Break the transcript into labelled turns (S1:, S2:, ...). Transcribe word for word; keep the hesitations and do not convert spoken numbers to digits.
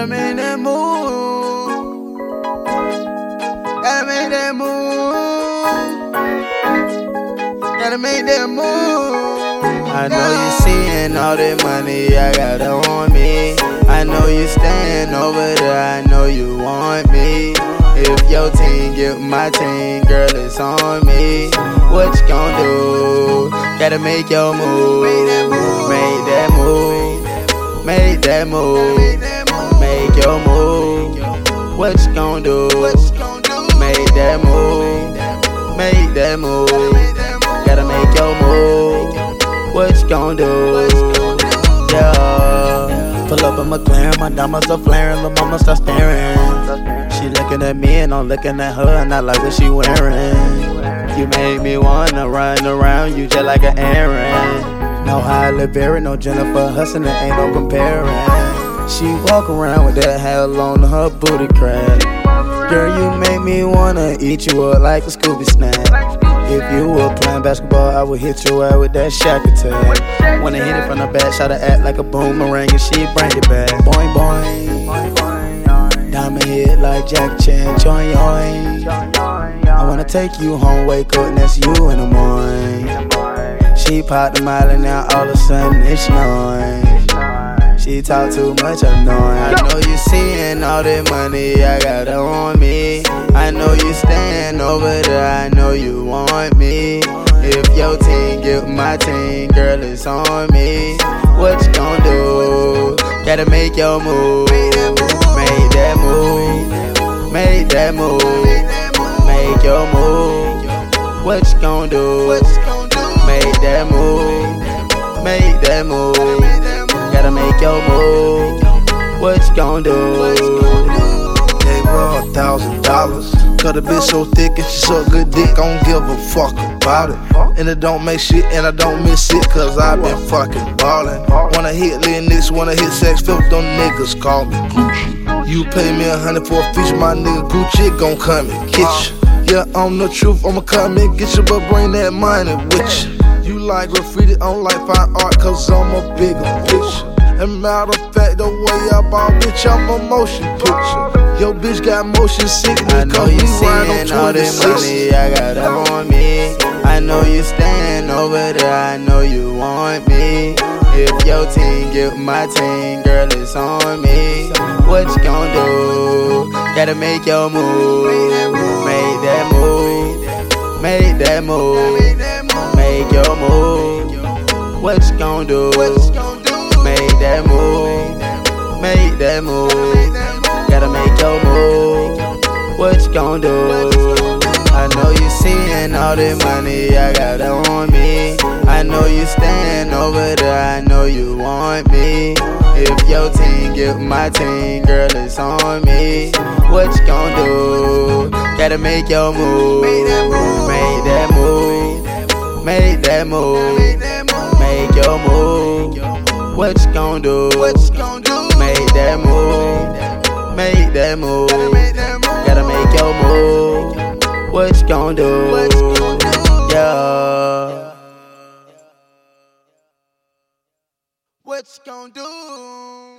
S1: Gotta make that move. Gotta make that move. Gotta make that move. I know you seeing all that money I got on me. I know you stand over there, I know you want me. If your team get my team, girl, it's on me. What you gon' do? Gotta make your move. Make that move. Make that move. Make your move. What you gon' do? Make that move. Make that move. Gotta make your move. What you gon' do? Yeah. Pull up in McLaren, my diamonds are flaring, lil' mama start staring. She looking at me and I'm looking at her, and I like what she wearing. You make me wanna run around you just like an Aaron. No Halle Berry, no Jennifer Hudson, there ain't no comparing. She walk around with that hell on her booty crack. Girl, you make me wanna eat you up like a Scooby snack. If you were playing basketball, I would hit your ass with that Shaq attack. Wanna hit it from the back, try to act like a boomerang and she bring it back. Boing boing, diamond hit like Jack Chan, join yoing. I wanna take you home, wake up, and that's you in the morning. She popped the mile and now all of a sudden it's snowing. She talk too much, annoying. I know you seeing all that money I got on me. I know you stand over there, I know you want me. If your team get my team, girl, it's on me. What you gon' do? Gotta make your move. Make that move. Make that move. Make your move. What you gon' do? Make that move. Make that move. Gotta make your move. What you gon' do?
S2: Gave her a thousand dollars. Cause the bitch so thick and she suck good dick, I don't give a fuck about it. And it don't make shit and I don't miss it, cause I been fucking ballin'. Wanna hit little niggas, wanna hit sex, filth, them niggas call me Gucci. You pay me a hundred for a feature, my nigga Gucci gon' come and get you. Yeah, I'm the truth, I'ma come and get you, but bring that money with you. You like graffiti, I don't like fine art, cause I'm a bigger bitch. And matter of fact, the way I ball, bitch, I'm a motion picture. Yo, bitch got motion sickness.
S1: I know you seeing all that money I got on me. I know you stand over there, I know you want me. If your team get my team, girl, it's on me. What you gon' do? Gotta make your move. Make that move. Make that move. Make your move. What you gon' do? Make that move. Make that move. Gotta make your move. What you gon' do? I know you seeing all that money I got on me. I know you stand over there, I know you want me. If your team get my team, girl, it's on me. What you gon' do? Gotta make your move. Make that move. Make that move. Make your move. What you gon' do? Make that move. Make that move. Gotta make your move. What you gon' do? Yeah. What you gon' do?